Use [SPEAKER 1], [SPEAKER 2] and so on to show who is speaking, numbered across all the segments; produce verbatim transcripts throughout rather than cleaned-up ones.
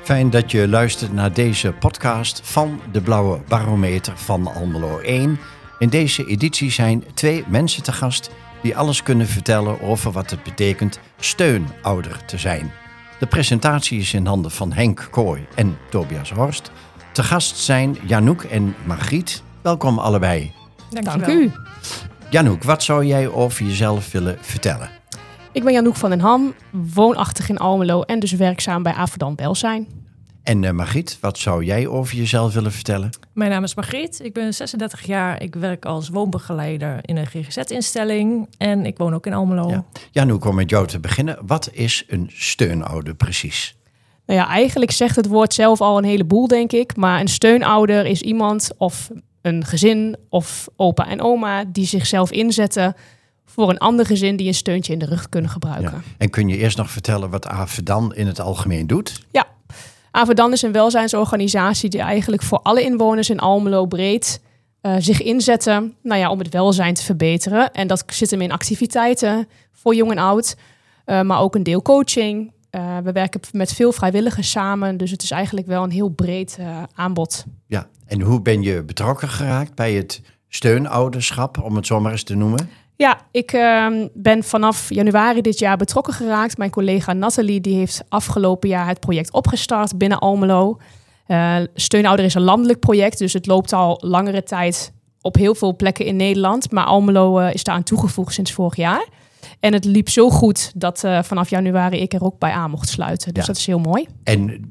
[SPEAKER 1] Fijn dat je luistert naar deze podcast van de Blauwe Barometer van Almelo één. In deze editie zijn twee mensen te gast die alles kunnen vertellen over wat het betekent steunouder te zijn. De presentatie is in handen van Henk Kooi en Tobias Horst. Te gast zijn Janouk en Margriet. Welkom allebei.
[SPEAKER 2] Dank u.
[SPEAKER 1] Janouk, wat zou jij over jezelf willen vertellen?
[SPEAKER 2] Ik ben Janouk van den Ham, woonachtig in Almelo en dus werkzaam bij Averdam Welzijn.
[SPEAKER 1] En uh, Margriet, wat zou jij over jezelf willen vertellen?
[SPEAKER 3] Mijn naam is Margriet, ik ben zesendertig jaar. Ik werk als woonbegeleider in een G G Z-instelling en ik woon ook in Almelo.
[SPEAKER 1] Ja. Janouk, om met jou te beginnen. Wat is een steunouder precies?
[SPEAKER 2] Nou ja, eigenlijk zegt het woord zelf al een heleboel, denk ik. Maar een steunouder is iemand of een gezin of opa en oma die zichzelf inzetten voor een ander gezin die een steuntje in de rug kunnen gebruiken.
[SPEAKER 1] Ja. En kun je eerst nog vertellen wat Averdam in het algemeen doet?
[SPEAKER 2] Ja, Averdam is een welzijnsorganisatie die eigenlijk voor alle inwoners in Almelo breed uh, zich inzetten nou ja, om het welzijn te verbeteren. En dat zit hem in activiteiten voor jong en oud, uh, maar ook een deel coaching. Uh, we werken met veel vrijwilligers samen, dus het is eigenlijk wel een heel breed uh, aanbod.
[SPEAKER 1] Ja, en hoe ben je betrokken geraakt bij het steunouderschap, om het zo maar eens te noemen?
[SPEAKER 2] Ja, ik uh, ben vanaf januari dit jaar betrokken geraakt. Mijn collega Nathalie die heeft afgelopen jaar het project opgestart binnen Almelo. Uh, Steunouder is een landelijk project, dus het loopt al langere tijd op heel veel plekken in Nederland. Maar Almelo uh, is daaraan toegevoegd sinds vorig jaar. En het liep zo goed dat uh, vanaf januari ik er ook bij aan mocht sluiten. Dus ja. Dat is heel mooi.
[SPEAKER 1] En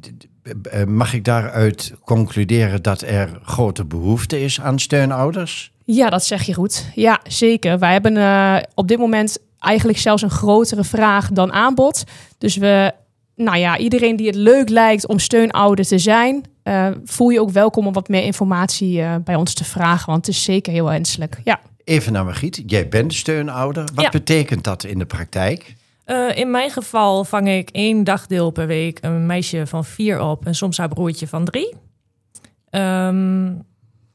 [SPEAKER 1] mag ik daaruit concluderen dat er grote behoefte is aan steunouders?
[SPEAKER 2] Ja, dat zeg je goed. Ja, zeker. Wij hebben uh, op dit moment eigenlijk zelfs een grotere vraag dan aanbod. Dus we, nou ja, iedereen die het leuk lijkt om steunouder te zijn, uh, voel je ook welkom om wat meer informatie uh, bij ons te vragen. Want het is zeker heel wenselijk. Ja.
[SPEAKER 1] Even naar Margriet. Jij bent steunouder. Wat
[SPEAKER 3] ja.
[SPEAKER 1] betekent dat in de praktijk?
[SPEAKER 3] Uh, in mijn geval vang ik één dagdeel per week een meisje van vier op en soms haar broertje van drie. Um,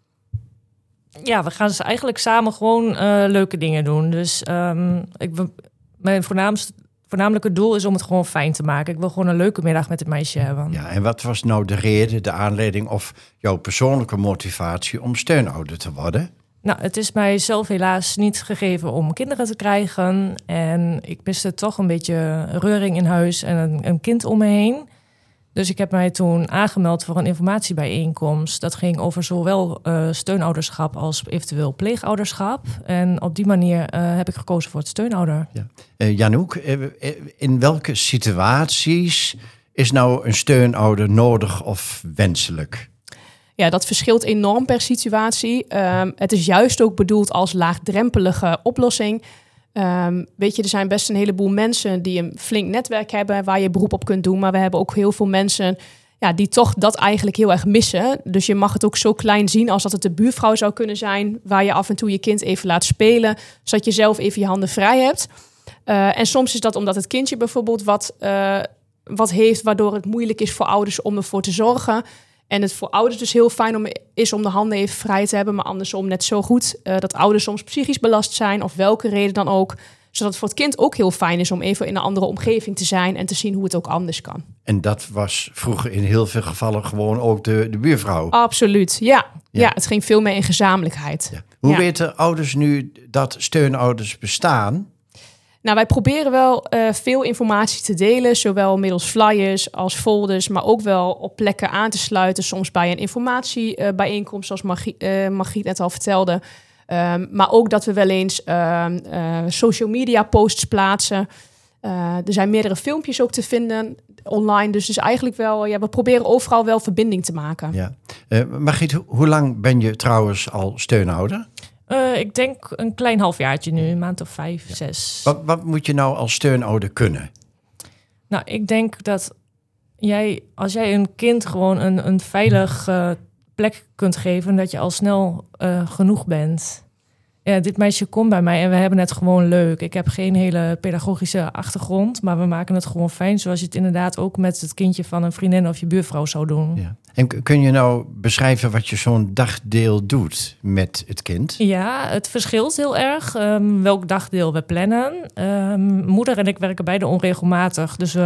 [SPEAKER 3] ja, we gaan eigenlijk samen gewoon uh, leuke dingen doen. Dus um, ik, mijn voornaamste, voornamelijke doel is om het gewoon fijn te maken. Ik wil gewoon een leuke middag met het meisje hebben.
[SPEAKER 1] Ja, en wat was nou de reden, de aanleiding of jouw persoonlijke motivatie om steunouder te worden?
[SPEAKER 3] Nou, het is mij zelf helaas niet gegeven om kinderen te krijgen. En ik miste toch een beetje reuring in huis en een, een kind om me heen. Dus ik heb mij toen aangemeld voor een informatiebijeenkomst. Dat ging over zowel uh, steunouderschap als eventueel pleegouderschap. En op die manier uh, heb ik gekozen voor het steunouder.
[SPEAKER 1] Ja. Uh, Janouk, uh, in welke situaties is nou een steunouder nodig of wenselijk?
[SPEAKER 2] Ja, dat verschilt enorm per situatie. Um, het is juist ook bedoeld als laagdrempelige oplossing. Um, weet je, er zijn best een heleboel mensen die een flink netwerk hebben waar je beroep op kunt doen. Maar we hebben ook heel veel mensen ja, die toch dat eigenlijk heel erg missen. Dus je mag het ook zo klein zien als dat het de buurvrouw zou kunnen zijn, waar je af en toe je kind even laat spelen, zodat je zelf even je handen vrij hebt. Uh, en soms is dat omdat het kindje bijvoorbeeld wat, uh, wat heeft, waardoor het moeilijk is voor ouders om ervoor te zorgen. En het voor ouders dus heel fijn om, is om de handen even vrij te hebben, maar andersom net zo goed uh, dat ouders soms psychisch belast zijn, of welke reden dan ook. Zodat het voor het kind ook heel fijn is om even in een andere omgeving te zijn en te zien hoe het ook anders kan.
[SPEAKER 1] En dat was vroeger in heel veel gevallen gewoon ook de, de buurvrouw?
[SPEAKER 2] Absoluut, ja. ja. Ja, het ging veel meer in gezamenlijkheid.
[SPEAKER 1] Ja. Hoe
[SPEAKER 2] ja.
[SPEAKER 1] weten ouders nu dat steunouders bestaan?
[SPEAKER 2] Nou, wij proberen wel uh, veel informatie te delen, zowel middels flyers als folders, maar ook wel op plekken aan te sluiten, soms bij een informatiebijeenkomst, zoals Margriet, uh, Margriet net al vertelde. Um, maar ook dat we wel eens uh, uh, social media posts plaatsen. Uh, er zijn meerdere filmpjes ook te vinden online, dus, dus eigenlijk wel, ja, we proberen overal wel verbinding te maken.
[SPEAKER 1] Ja. Uh, Margriet, ho- hoe lang ben je trouwens al steunouder?
[SPEAKER 3] Uh, ik denk een klein halfjaartje nu, een maand of vijf, ja. zes.
[SPEAKER 1] Wat, wat moet je nou als steunouder kunnen?
[SPEAKER 3] Nou, ik denk dat jij, als jij een kind gewoon een, een veilig uh, plek kunt geven, dat je al snel uh, genoeg bent. Ja, dit meisje komt bij mij en we hebben het gewoon leuk. Ik heb geen hele pedagogische achtergrond, maar we maken het gewoon fijn, zoals je het inderdaad ook met het kindje van een vriendin of je buurvrouw zou doen.
[SPEAKER 1] Ja. En kun je nou beschrijven wat je zo'n dagdeel doet met het kind?
[SPEAKER 3] Ja, het verschilt heel erg um, welk dagdeel we plannen. Um, moeder en ik werken beide onregelmatig, dus we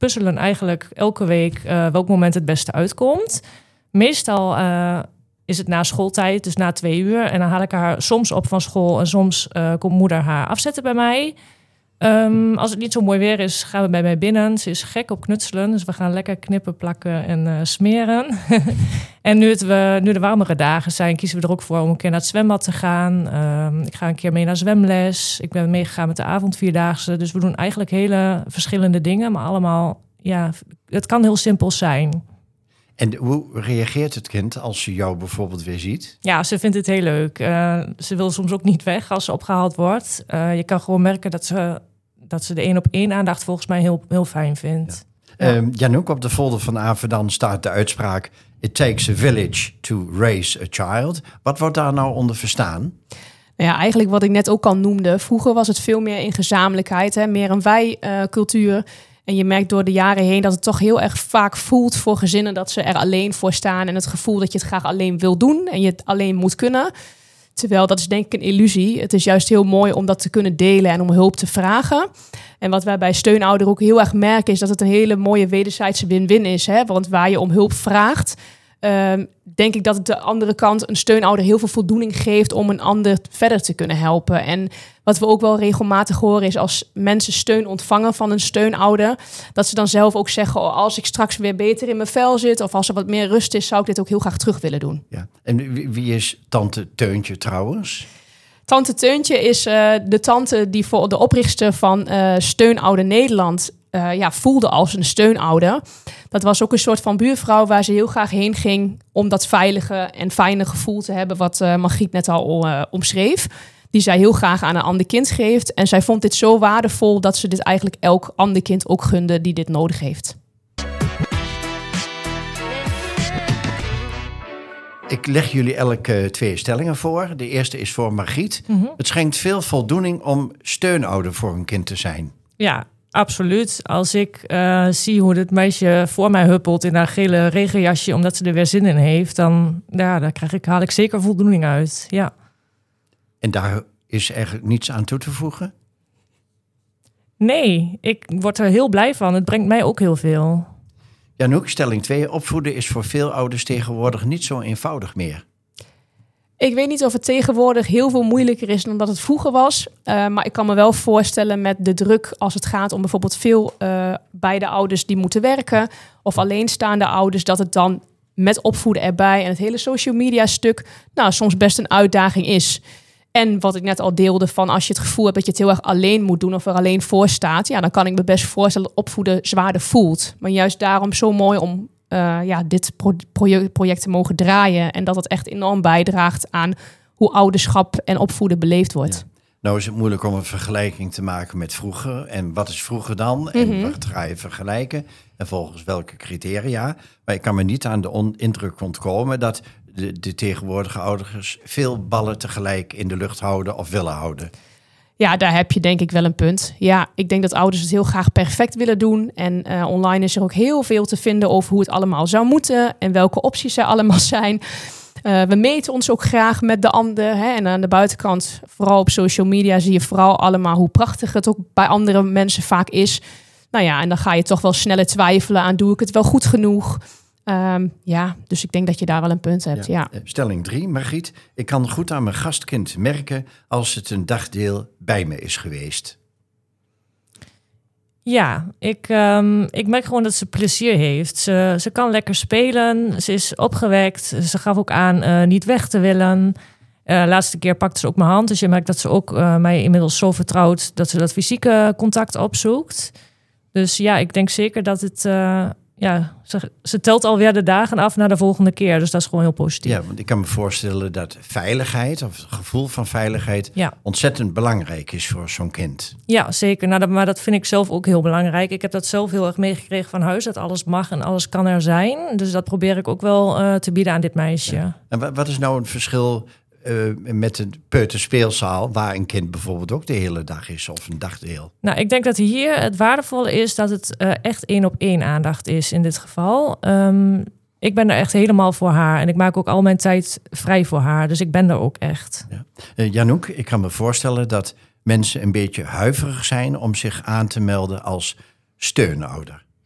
[SPEAKER 3] puzzelen eigenlijk elke week uh, welk moment het beste uitkomt. Meestal uh, is het na schooltijd, dus na twee uur. En dan haal ik haar soms op van school en soms uh, komt moeder haar afzetten bij mij. Um, als het niet zo mooi weer is, gaan we bij mij binnen. Ze is gek op knutselen, dus we gaan lekker knippen, plakken en uh, smeren. En nu, het we, nu de warmere dagen zijn, kiezen we er ook voor om een keer naar het zwembad te gaan. Um, ik ga een keer mee naar zwemles. Ik ben meegegaan met de avondvierdaagse. Dus we doen eigenlijk hele verschillende dingen, maar allemaal, ja, het kan heel simpel zijn.
[SPEAKER 1] En hoe reageert het kind als ze jou bijvoorbeeld weer ziet?
[SPEAKER 3] Ja, ze vindt het heel leuk. Uh, ze wil soms ook niet weg als ze opgehaald wordt. Uh, je kan gewoon merken dat ze, dat ze de één op één aandacht volgens mij heel, heel fijn vindt.
[SPEAKER 1] Ja. Ja. Um, Janouk, op de folder van Avedan staat de uitspraak: It takes a village to raise a child. Wat wordt daar nou onder verstaan?
[SPEAKER 2] Nou ja, eigenlijk wat ik net ook al noemde. Vroeger was het veel meer in gezamenlijkheid, hè, meer een wij-cultuur. Uh, En je merkt door de jaren heen dat het toch heel erg vaak voelt voor gezinnen dat ze er alleen voor staan. En het gevoel dat je het graag alleen wil doen en je het alleen moet kunnen. Terwijl dat is denk ik een illusie. Het is juist heel mooi om dat te kunnen delen en om hulp te vragen. En wat wij bij steunouder ook heel erg merken is dat het een hele mooie wederzijdse win-win is. Hè? Want waar je om hulp vraagt, Um, denk ik dat het de andere kant een steunouder heel veel voldoening geeft om een ander verder te kunnen helpen. En wat we ook wel regelmatig horen is als mensen steun ontvangen van een steunouder, dat ze dan zelf ook zeggen, oh, als ik straks weer beter in mijn vel zit of als er wat meer rust is, zou ik dit ook heel graag terug willen doen.
[SPEAKER 1] Ja. En wie, wie is tante Teuntje trouwens?
[SPEAKER 2] Tante Teuntje is uh, de tante die voor de oprichter van uh, Steunouder Nederland Uh, ja, voelde als een steunouder. Dat was ook een soort van buurvrouw waar ze heel graag heen ging om dat veilige en fijne gevoel te hebben wat uh, Margriet net al uh, omschreef. Die zij heel graag aan een ander kind geeft. En zij vond dit zo waardevol dat ze dit eigenlijk elk ander kind ook gunde die dit nodig heeft.
[SPEAKER 1] Ik leg jullie elk uh, twee stellingen voor. De eerste is voor Margriet. Mm-hmm. Het schenkt veel voldoening om steunouder voor een kind te zijn.
[SPEAKER 3] Ja, absoluut. Als ik uh, zie hoe dit meisje voor mij huppelt in haar gele regenjasje omdat ze er weer zin in heeft, dan ja, daar krijg ik, haal ik zeker voldoening uit. Ja.
[SPEAKER 1] En daar is eigenlijk niets aan toe te voegen?
[SPEAKER 3] Nee, ik word er heel blij van. Het brengt mij ook heel veel.
[SPEAKER 1] Janouk, stelling twee. Opvoeden is voor veel ouders tegenwoordig niet zo eenvoudig meer.
[SPEAKER 2] Ik weet niet of het tegenwoordig heel veel moeilijker is dan dat het vroeger was. Uh, maar ik kan me wel voorstellen met de druk als het gaat om bijvoorbeeld veel uh, beide ouders die moeten werken. Of alleenstaande ouders, dat het dan met opvoeden erbij en het hele social media stuk nou, soms best een uitdaging is. En wat ik net al deelde van als je het gevoel hebt dat je het heel erg alleen moet doen of er alleen voor staat. Ja, dan kan ik me best voorstellen dat opvoeden zwaarder voelt. Maar juist daarom zo mooi om Uh, ja, dit pro- project, project te mogen draaien. En dat het echt enorm bijdraagt aan hoe ouderschap en opvoeden beleefd wordt.
[SPEAKER 1] Ja. Nou is het moeilijk om een vergelijking te maken met vroeger. En wat is vroeger dan?
[SPEAKER 2] Mm-hmm.
[SPEAKER 1] En wat ga je vergelijken? En volgens welke criteria? Maar ik kan me niet aan de on- indruk ontkomen dat de, de tegenwoordige ouders veel ballen tegelijk in de lucht houden of willen houden.
[SPEAKER 2] Ja, daar heb je denk ik wel een punt. Ja, ik denk dat ouders het heel graag perfect willen doen. En uh, online is er ook heel veel te vinden over hoe het allemaal zou moeten en welke opties er allemaal zijn. Uh, we meten ons ook graag met de ander. Hè? En aan de buitenkant, vooral op social media, zie je vooral allemaal hoe prachtig het ook bij andere mensen vaak is. Nou ja, en dan ga je toch wel sneller twijfelen aan, doe ik het wel goed genoeg? Um, ja, dus ik denk dat je daar wel een punt hebt, ja.
[SPEAKER 1] ja. Stelling drie, Margriet. Ik kan goed aan mijn gastkind merken als het een dagdeel bij me is geweest.
[SPEAKER 3] Ja, ik, um, ik merk gewoon dat ze plezier heeft. Ze, ze kan lekker spelen, ze is opgewekt. Ze gaf ook aan uh, niet weg te willen. Uh, laatste keer pakte ze ook mijn hand. Dus je merkt dat ze ook uh, mij inmiddels zo vertrouwt dat ze dat fysieke contact opzoekt. Dus ja, ik denk zeker dat het... Uh, Ja, ze, ze telt alweer de dagen af naar de volgende keer. Dus dat is gewoon heel positief.
[SPEAKER 1] Ja, want ik kan me voorstellen dat veiligheid of het gevoel van veiligheid
[SPEAKER 3] ja.
[SPEAKER 1] ontzettend belangrijk is voor zo'n kind.
[SPEAKER 3] Ja, zeker. Nou, dat, maar dat vind ik zelf ook heel belangrijk. Ik heb dat zelf heel erg meegekregen van huis, dat alles mag en alles kan er zijn. Dus dat probeer ik ook wel uh, te bieden aan dit meisje. Ja.
[SPEAKER 1] En wat is nou een verschil Uh, met een peuterspeelzaal, waar een kind bijvoorbeeld ook de hele dag is of een dagdeel?
[SPEAKER 3] Nou, ik denk dat hier het waardevolle is dat het uh, echt één op één aandacht is in dit geval. Um, ik ben er echt helemaal voor haar en ik maak ook al mijn tijd vrij voor haar. Dus ik ben er ook echt.
[SPEAKER 1] Ja. Uh, Janouk, ik kan me voorstellen dat mensen een beetje huiverig zijn om zich aan te melden als steunouder.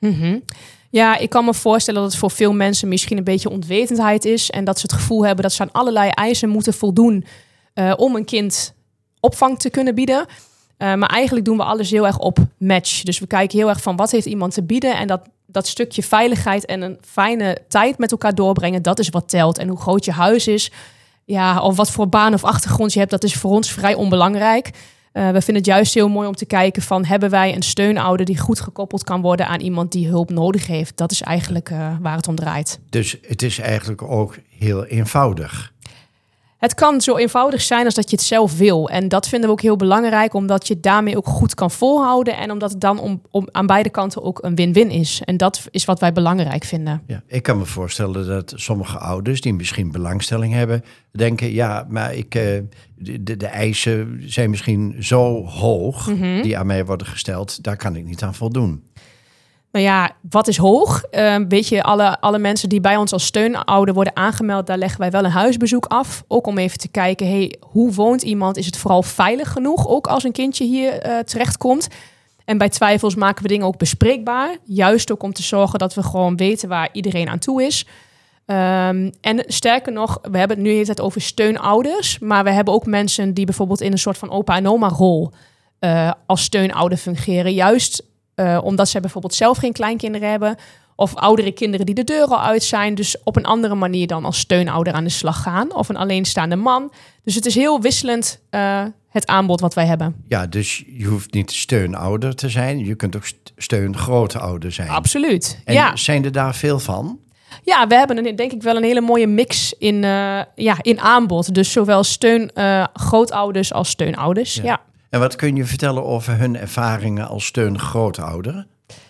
[SPEAKER 2] Mm-hmm. Ja, ik kan me voorstellen dat het voor veel mensen misschien een beetje onwetendheid is. En dat ze het gevoel hebben dat ze aan allerlei eisen moeten voldoen uh, om een kind opvang te kunnen bieden. Uh, maar eigenlijk doen we alles heel erg op match. Dus we kijken heel erg van wat heeft iemand te bieden. En dat, dat stukje veiligheid en een fijne tijd met elkaar doorbrengen, dat is wat telt. En hoe groot je huis is, ja, of wat voor baan of achtergrond je hebt, dat is voor ons vrij onbelangrijk. Uh, we vinden het juist heel mooi om te kijken van, hebben wij een steunouder die goed gekoppeld kan worden aan iemand die hulp nodig heeft? Dat is eigenlijk uh, waar het om draait.
[SPEAKER 1] Dus het is eigenlijk ook heel eenvoudig.
[SPEAKER 2] Het kan zo eenvoudig zijn als dat je het zelf wil. En dat vinden we ook heel belangrijk, omdat je daarmee ook goed kan volhouden. En omdat het dan om, om aan beide kanten ook een win-win is. En dat is wat wij belangrijk vinden.
[SPEAKER 1] Ja, ik kan me voorstellen dat sommige ouders die misschien belangstelling hebben, denken, ja, maar ik, uh, de, de, de eisen zijn misschien zo hoog, mm-hmm. die aan mij worden gesteld, daar kan ik niet aan voldoen.
[SPEAKER 2] Nou ja, wat is hoog? Uh, weet je, alle, alle mensen die bij ons als steunouder worden aangemeld, daar leggen wij wel een huisbezoek af. Ook om even te kijken, hey, hoe woont iemand? Is het vooral veilig genoeg, ook als een kindje hier uh, terechtkomt? En bij twijfels maken we dingen ook bespreekbaar. Juist ook om te zorgen dat we gewoon weten waar iedereen aan toe is. Um, en sterker nog, we hebben het nu het over steunouders. Maar we hebben ook mensen die bijvoorbeeld in een soort van opa en oma rol uh, als steunouder fungeren. Juist Uh, omdat zij bijvoorbeeld zelf geen kleinkinderen hebben. Of oudere kinderen die de deur al uit zijn. Dus op een andere manier dan als steunouder aan de slag gaan. Of een alleenstaande man. Dus het is heel wisselend uh, het aanbod wat wij hebben.
[SPEAKER 1] Ja, dus je hoeft niet steunouder te zijn. Je kunt ook steungrootouder zijn.
[SPEAKER 2] Absoluut,
[SPEAKER 1] en
[SPEAKER 2] ja.
[SPEAKER 1] zijn er daar veel van?
[SPEAKER 2] Ja, we hebben een, denk ik wel een hele mooie mix in, uh, ja, in aanbod. Dus zowel steun uh, grootouders als steunouders, ja. ja.
[SPEAKER 1] En wat kun je vertellen over hun ervaringen als steungrootouder?
[SPEAKER 2] Um,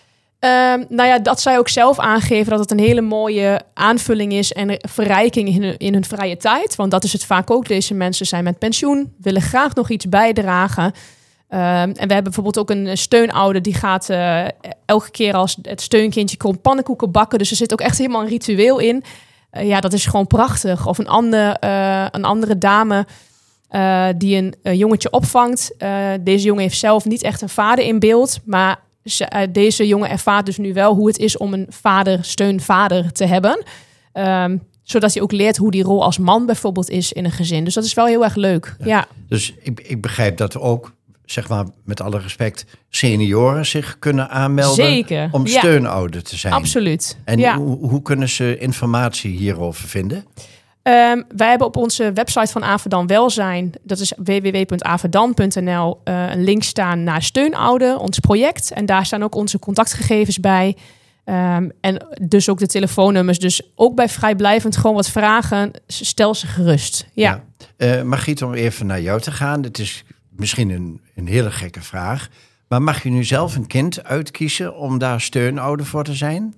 [SPEAKER 2] nou ja, dat zij ook zelf aangeven dat het een hele mooie aanvulling is en verrijking in hun, in hun vrije tijd. Want dat is het vaak ook. Deze mensen zijn met pensioen, willen graag nog iets bijdragen. Um, en we hebben bijvoorbeeld ook een steunouder die gaat uh, elke keer als het steunkindje komt pannenkoeken bakken. Dus er zit ook echt helemaal een ritueel in. Uh, ja, dat is gewoon prachtig. Of een, ander, uh, een andere dame Uh, die een uh, jongetje opvangt. Uh, deze jongen heeft zelf niet echt een vader in beeld. Maar ze, uh, deze jongen ervaart dus nu wel hoe het is om een vader, steunvader te hebben. Um, zodat hij ook leert hoe die rol als man bijvoorbeeld is in een gezin. Dus dat is wel heel erg leuk. Ja. Ja.
[SPEAKER 1] Dus ik, ik begrijp dat ook, zeg maar met alle respect, senioren zich kunnen aanmelden.
[SPEAKER 2] Zeker,
[SPEAKER 1] om
[SPEAKER 2] ja.
[SPEAKER 1] steunouder te zijn.
[SPEAKER 2] Absoluut.
[SPEAKER 1] En
[SPEAKER 2] ja.
[SPEAKER 1] hoe, hoe kunnen ze informatie hierover vinden?
[SPEAKER 2] Um, wij hebben op onze website van Avedan Welzijn, dat is w w w punt avedan punt n l, uh, een link staan naar Steunouder, ons project. En daar staan ook onze contactgegevens bij. Um, en dus ook de telefoonnummers. Dus ook bij vrijblijvend gewoon wat vragen, stel ze gerust. Ja.
[SPEAKER 1] ja. Uh, Margriet, om even naar jou te gaan. Het is misschien een, een hele gekke vraag. Maar mag je nu zelf een kind uitkiezen om daar steunouder voor te zijn?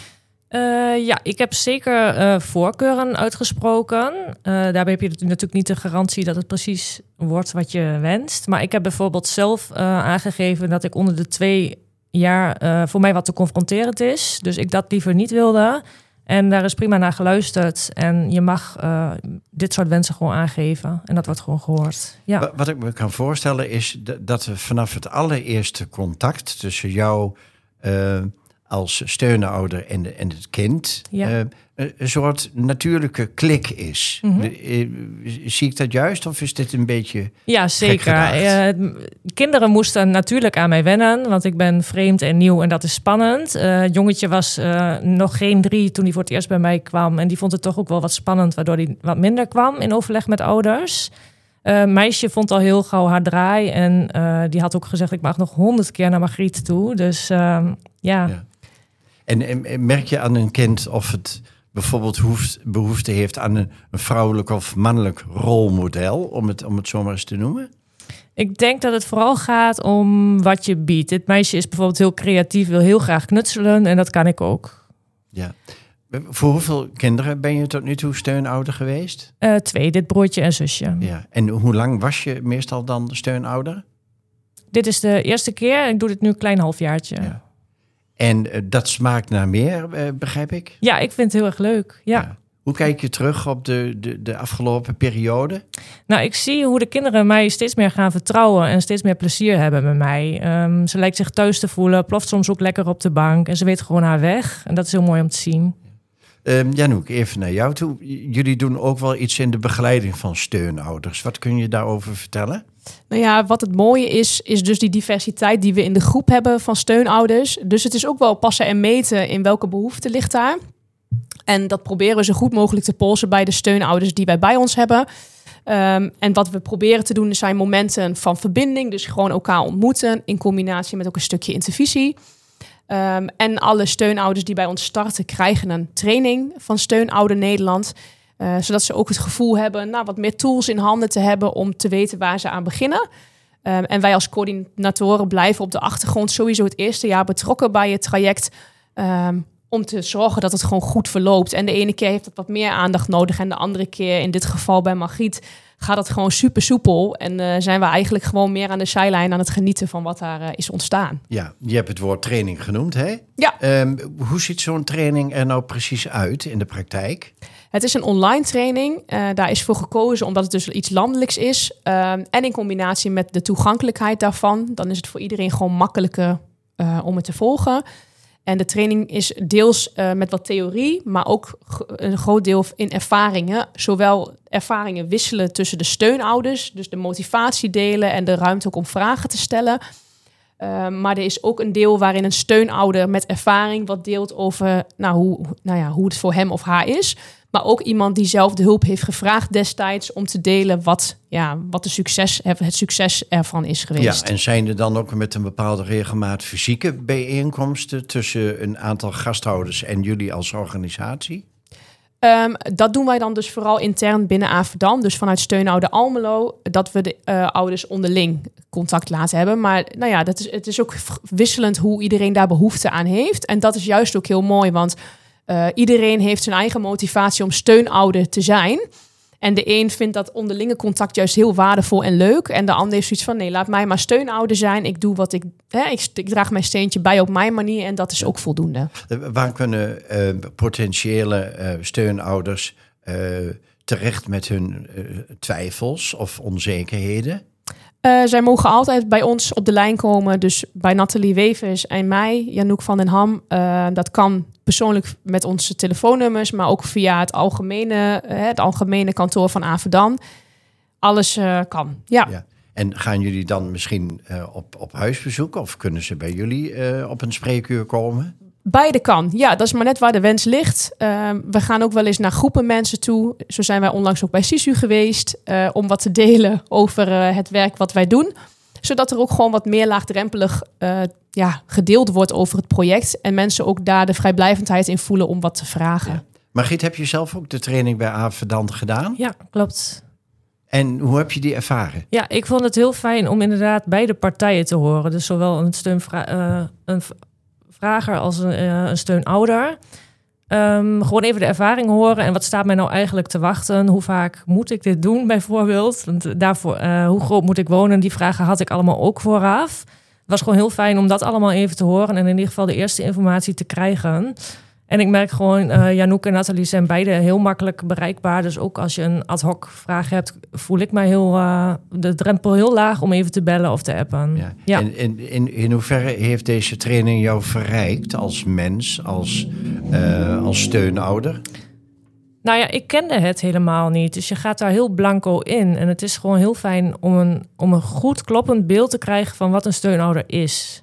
[SPEAKER 3] Uh, ja, ik heb zeker uh, voorkeuren uitgesproken. Uh, daarbij heb je natuurlijk niet de garantie dat het precies wordt wat je wenst. Maar ik heb bijvoorbeeld zelf uh, aangegeven dat ik onder de twee jaar uh, voor mij wat te confronterend is. Dus ik dat liever niet wilde. En daar is prima naar geluisterd. En je mag uh, dit soort wensen gewoon aangeven. En dat wordt gewoon gehoord. Ja.
[SPEAKER 1] Wat ik me kan voorstellen is dat we vanaf het allereerste contact tussen jou Uh, als steunouder en, de, en het kind, ja. uh, een soort natuurlijke klik is. Mm-hmm. Uh, zie ik dat juist of is dit een beetje
[SPEAKER 3] Ja, zeker. Uh, kinderen moesten natuurlijk aan mij wennen, want ik ben vreemd en nieuw en dat is spannend. Uh, het jongetje was uh, nog geen drie toen hij voor het eerst bij mij kwam en die vond het toch ook wel wat spannend, waardoor hij wat minder kwam in overleg met ouders. Uh, meisje vond al heel gauw haar draai en uh, die had ook gezegd, ik mag nog honderd keer naar Margriet toe. Dus uh, ja...
[SPEAKER 1] ja. En, en merk je aan een kind of het bijvoorbeeld hoeft, behoefte heeft aan een, een vrouwelijk of mannelijk rolmodel, om het, om het zo maar eens te noemen?
[SPEAKER 3] Ik denk dat het vooral gaat om wat je biedt. Dit meisje is bijvoorbeeld heel creatief, wil heel graag knutselen en dat kan ik ook.
[SPEAKER 1] Ja. Voor hoeveel kinderen ben je tot nu toe steunouder geweest?
[SPEAKER 3] Uh, twee, dit broertje en zusje.
[SPEAKER 1] Ja. En hoe lang was je meestal dan steunouder?
[SPEAKER 3] Dit is de eerste keer. Ik doe dit nu een klein halfjaartje.
[SPEAKER 1] Ja. En uh, dat smaakt naar meer, uh, begrijp ik?
[SPEAKER 3] Ja, ik vind het heel erg leuk. Ja. Ja.
[SPEAKER 1] Hoe kijk je terug op de, de, de afgelopen periode?
[SPEAKER 3] Nou, ik zie hoe de kinderen mij steeds meer gaan vertrouwen en steeds meer plezier hebben met mij. Um, ze lijkt zich thuis te voelen, ploft soms ook lekker op de bank en ze weet gewoon haar weg. En dat is heel mooi om te zien.
[SPEAKER 1] Um, Janouk, even naar jou toe. Jullie doen ook wel iets in de begeleiding van steunouders. Wat kun je daarover vertellen?
[SPEAKER 2] Nou ja, wat het mooie is, is dus die diversiteit die we in de groep hebben van steunouders. Dus het is ook wel passen en meten in welke behoefte ligt daar. En dat proberen we zo goed mogelijk te polsen bij de steunouders die wij bij ons hebben. Um, en wat we proberen te doen zijn momenten van verbinding. Dus gewoon elkaar ontmoeten in combinatie met ook een stukje intervisie. Um, en alle steunouders die bij ons starten krijgen een training van Steunouder Nederland. Uh, zodat ze ook het gevoel hebben nou, wat meer tools in handen te hebben om te weten waar ze aan beginnen. Um, en wij als coördinatoren blijven op de achtergrond sowieso het eerste jaar betrokken bij het traject. Um, om te zorgen dat het gewoon goed verloopt. En de ene keer heeft het wat meer aandacht nodig. En de andere keer, in dit geval bij Margriet, gaat het gewoon super soepel. En uh, zijn we eigenlijk gewoon meer aan de zijlijn aan het genieten van wat daar uh, is ontstaan.
[SPEAKER 1] Ja, je hebt het woord training genoemd, hè?
[SPEAKER 2] Ja.
[SPEAKER 1] Um, hoe ziet zo'n training er nou precies uit in de praktijk?
[SPEAKER 2] Het is een online training. Uh, daar is voor gekozen omdat het dus iets landelijks is. Uh, en in combinatie met de toegankelijkheid daarvan. Dan is het voor iedereen gewoon makkelijker uh, om het te volgen. En de training is deels uh, met wat theorie, maar ook een groot deel in ervaringen. Zowel ervaringen wisselen tussen de steunouders, dus de motivatie delen en de ruimte ook om vragen te stellen. Uh, maar er is ook een deel waarin een steunouder met ervaring wat deelt over nou, hoe, nou ja, hoe het voor hem of haar is. Maar ook iemand die zelf de hulp heeft gevraagd destijds om te delen wat, ja, wat de succes, het succes ervan is geweest.
[SPEAKER 1] Ja, en zijn er dan ook met een bepaalde regelmaat fysieke bijeenkomsten tussen een aantal gasthouders en jullie als organisatie?
[SPEAKER 2] Um, dat doen wij dan dus vooral intern binnen Averdam. Dus vanuit Steunouder Almelo, dat we de uh, ouders onderling contact laten hebben. Maar nou ja, dat is, het is ook wisselend hoe iedereen daar behoefte aan heeft. En dat is juist ook heel mooi, want uh, iedereen heeft zijn eigen motivatie om steunouder te zijn. En de een vindt dat onderlinge contact juist heel waardevol en leuk. En de ander heeft zoiets van, nee, laat mij maar steunouder zijn. Ik doe wat ik, hè, ik, ik draag mijn steentje bij op mijn manier en dat is ook voldoende.
[SPEAKER 1] Waar kunnen uh, potentiële uh, steunouders uh, terecht met hun uh, twijfels of onzekerheden?
[SPEAKER 2] Uh, zij mogen altijd bij ons op de lijn komen. Dus bij Nathalie Wevers en mij, Janouk van den Ham. Uh, dat kan persoonlijk met onze telefoonnummers, maar ook via het algemene, uh, het algemene kantoor van Averdam. Alles uh, kan, ja. ja.
[SPEAKER 1] En gaan jullie dan misschien uh, op, op huisbezoek of kunnen ze bij jullie uh, op een spreekuur komen?
[SPEAKER 2] Beide kan. Ja, dat is maar net waar de wens ligt. Uh, we gaan ook wel eens naar groepen mensen toe. Zo zijn wij onlangs ook bij SISU geweest uh, om wat te delen over uh, het werk wat wij doen. Zodat er ook gewoon wat meer laagdrempelig uh, ja, gedeeld wordt over het project. En mensen ook daar de vrijblijvendheid in voelen om wat te vragen.
[SPEAKER 1] Ja. Margriet, heb je zelf ook de training bij Averdam gedaan?
[SPEAKER 3] Ja, klopt.
[SPEAKER 1] En hoe heb je die ervaren?
[SPEAKER 3] Ja, ik vond het heel fijn om inderdaad beide partijen te horen. Dus zowel een steunvra- uh, een vrager als een, uh, een steunouder. Um, gewoon even de ervaring horen. En wat staat mij nou eigenlijk te wachten? Hoe vaak moet ik dit doen bijvoorbeeld? Want daarvoor, uh, hoe groot moet ik wonen? Die vragen had ik allemaal ook vooraf. Het was gewoon heel fijn om dat allemaal even te horen. En in ieder geval de eerste informatie te krijgen. En ik merk gewoon, uh, Janouk en Nathalie zijn beide heel makkelijk bereikbaar. Dus ook als je een ad hoc vraag hebt, voel ik mij heel, uh, de drempel heel laag om even te bellen of te appen.
[SPEAKER 1] Ja.
[SPEAKER 3] Ja.
[SPEAKER 1] En in, in, in hoeverre heeft deze training jou verrijkt als mens, als, uh, als steunouder?
[SPEAKER 3] Nou ja, ik kende het helemaal niet. Dus je gaat daar heel blanco in. En het is gewoon heel fijn om een, om een goed kloppend beeld te krijgen van wat een steunouder is.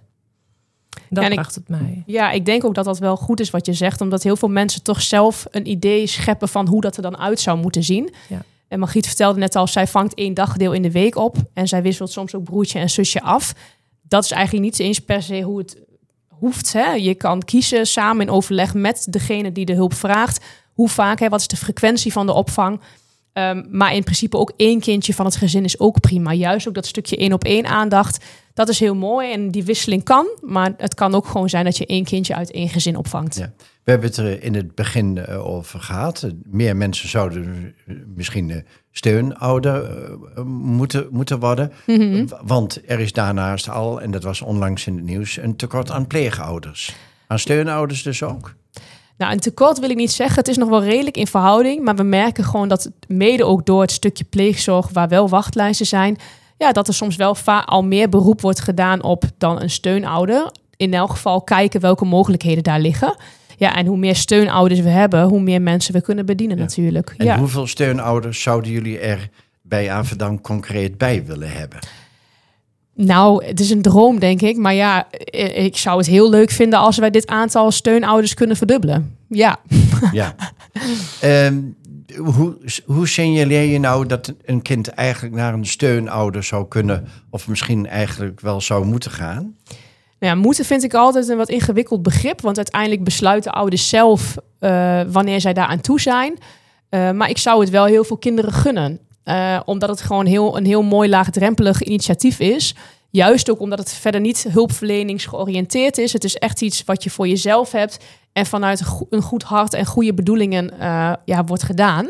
[SPEAKER 3] Dat bracht het mij.
[SPEAKER 2] Ja, ik denk ook dat dat wel goed is wat je zegt. Omdat heel veel mensen toch zelf een idee scheppen van hoe dat er dan uit zou moeten zien.
[SPEAKER 3] Ja.
[SPEAKER 2] En Margriet vertelde net al, zij vangt één dagdeel in de week op. En zij wisselt soms ook broertje en zusje af. Dat is eigenlijk niet eens per se hoe het hoeft. Hè? Je kan kiezen samen in overleg met degene die de hulp vraagt. Hoe vaak, hè? Wat is de frequentie van de opvang? Um, maar in principe ook één kindje van het gezin is ook prima. Juist ook dat stukje één op één aandacht. Dat is heel mooi en die wisseling kan. Maar het kan ook gewoon zijn dat je één kindje uit één gezin opvangt. Ja.
[SPEAKER 1] We hebben het er in het begin uh, over gehad. Meer mensen zouden misschien uh, steunouder uh, moeten, moeten worden. Mm-hmm. Want er is daarnaast al, en dat was onlangs in het nieuws, een tekort aan pleegouders. Aan steunouders dus ook?
[SPEAKER 2] Nou, een tekort wil ik niet zeggen. Het is nog wel redelijk in verhouding. Maar we merken gewoon dat mede ook door het stukje pleegzorg, waar wel wachtlijsten zijn, ja, dat er soms wel va- al meer beroep wordt gedaan op dan een steunouder. In elk geval kijken welke mogelijkheden daar liggen. Ja, en hoe meer steunouders we hebben, hoe meer mensen we kunnen bedienen ja. natuurlijk.
[SPEAKER 1] En
[SPEAKER 2] ja.
[SPEAKER 1] hoeveel steunouders zouden jullie er bij Averdam concreet bij willen hebben?
[SPEAKER 2] Nou, het is een droom, denk ik. Maar ja, ik zou het heel leuk vinden als wij dit aantal steunouders kunnen verdubbelen. Ja.
[SPEAKER 1] ja. um, hoe, hoe signaleer je nou dat een kind eigenlijk naar een steunouder zou kunnen, of misschien eigenlijk wel zou moeten gaan?
[SPEAKER 2] Nou ja, moeten vind ik altijd een wat ingewikkeld begrip. Want uiteindelijk besluiten ouders zelf uh, wanneer zij daar aan toe zijn. Uh, maar ik zou het wel heel veel kinderen gunnen. Uh, omdat het gewoon heel, een heel mooi laagdrempelig initiatief is. Juist ook omdat het verder niet hulpverleningsgeoriënteerd is. Het is echt iets wat je voor jezelf hebt en vanuit een goed hart en goede bedoelingen uh, ja, wordt gedaan.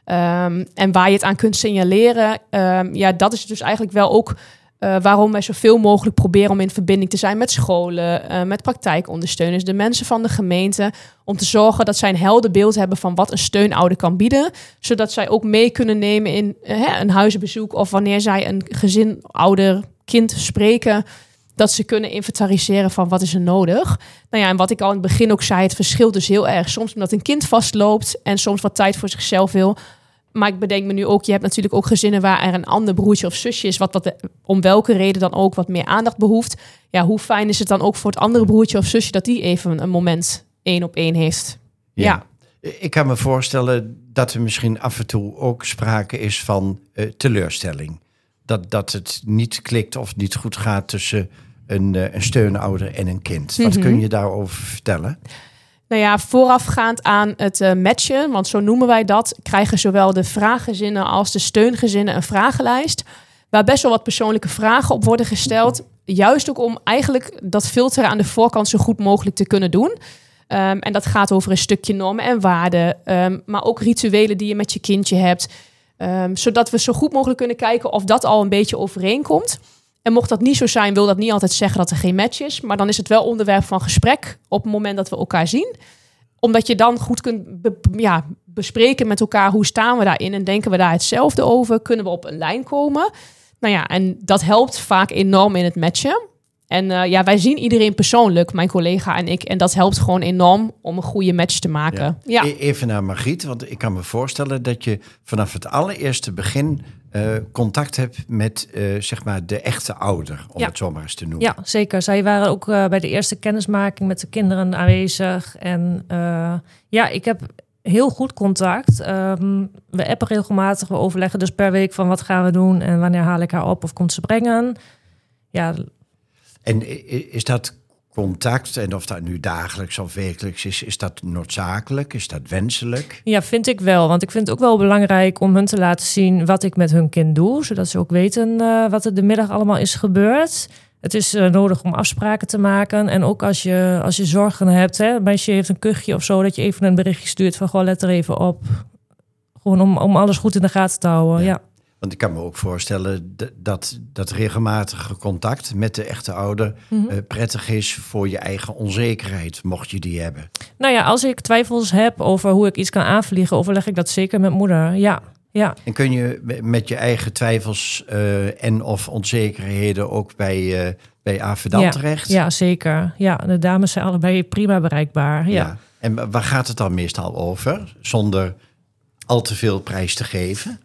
[SPEAKER 2] Um, en waar je het aan kunt signaleren, um, ja, dat is dus eigenlijk wel ook uh, waarom wij zoveel mogelijk proberen om in verbinding te zijn met scholen, uh, met praktijkondersteuners, de mensen van de gemeente, om te zorgen dat zij een helder beeld hebben van wat een steunouder kan bieden, zodat zij ook mee kunnen nemen in uh, een huisbezoek of wanneer zij een gezin, ouder, kind spreken, dat ze kunnen inventariseren van wat is er nodig. Nou ja, en wat ik al in het begin ook zei, het verschilt dus heel erg. Soms omdat een kind vastloopt en soms wat tijd voor zichzelf wil. Maar ik bedenk me nu ook, je hebt natuurlijk ook gezinnen waar er een ander broertje of zusje is, wat, wat om welke reden dan ook wat meer aandacht behoeft. Ja, hoe fijn is het dan ook voor het andere broertje of zusje dat die even een moment één op één heeft? Ja.
[SPEAKER 1] ja. Ik kan me voorstellen dat er misschien af en toe ook sprake is van uh, teleurstelling. Dat, dat het niet klikt of niet goed gaat tussen een, uh, een steunouder en een kind. Wat mm-hmm. kun je daarover vertellen?
[SPEAKER 2] Nou ja, voorafgaand aan het uh, matchen, want zo noemen wij dat, krijgen zowel de vraaggezinnen als de steungezinnen een vragenlijst, waar best wel wat persoonlijke vragen op worden gesteld. Juist ook om eigenlijk dat filteren aan de voorkant zo goed mogelijk te kunnen doen. Um, en dat gaat over een stukje normen en waarden, um, maar ook rituelen die je met je kindje hebt. Um, zodat we zo goed mogelijk kunnen kijken of dat al een beetje overeenkomt. En mocht dat niet zo zijn, wil dat niet altijd zeggen dat er geen match is. Maar dan is het wel onderwerp van gesprek op het moment dat we elkaar zien. Omdat je dan goed kunt be- ja, bespreken met elkaar hoe staan we daarin. En denken we daar hetzelfde over? Kunnen we op een lijn komen? Nou ja, en dat helpt vaak enorm in het matchen. En uh, ja, wij zien iedereen persoonlijk, mijn collega en ik. En dat helpt gewoon enorm om een goede match te maken.
[SPEAKER 1] Ja.
[SPEAKER 2] Ja.
[SPEAKER 1] Even naar Margriet, want ik kan me voorstellen dat je vanaf het allereerste begin uh, contact hebt met uh, zeg maar de echte ouder, om
[SPEAKER 3] ja.
[SPEAKER 1] het zo maar eens te noemen.
[SPEAKER 3] Ja, zeker. Zij waren ook uh, bij de eerste kennismaking met de kinderen aanwezig. En uh, ja, ik heb heel goed contact. Um, we appen regelmatig, we overleggen dus per week van wat gaan we doen en wanneer haal ik haar op of komt ze brengen. Ja.
[SPEAKER 1] En is dat contact, en of dat nu dagelijks of wekelijks is, is dat noodzakelijk? Is dat wenselijk?
[SPEAKER 3] Ja, vind ik wel. Want ik vind het ook wel belangrijk om hun te laten zien wat ik met hun kind doe, zodat ze ook weten uh, wat er de middag allemaal is gebeurd. Het is uh, nodig om afspraken te maken. En ook als je, als je zorgen hebt, hè, een meisje heeft een kuchje of zo, dat je even een berichtje stuurt van, goh, let er even op. Gewoon om, om alles goed in de gaten te houden, ja. ja.
[SPEAKER 1] Want ik kan me ook voorstellen dat dat regelmatige contact met de echte ouder mm-hmm. uh, prettig is voor je eigen onzekerheid, mocht je die hebben.
[SPEAKER 3] Nou ja, als ik twijfels heb over hoe ik iets kan aanvliegen, overleg ik dat zeker met moeder, ja. ja.
[SPEAKER 1] En kun je met je eigen twijfels uh, en of onzekerheden ook bij, uh, bij Averdam
[SPEAKER 3] ja,
[SPEAKER 1] terecht?
[SPEAKER 3] Ja, zeker. Ja, de dames zijn allebei prima bereikbaar, ja. ja.
[SPEAKER 1] En waar gaat het dan meestal over, zonder al te veel prijs te geven?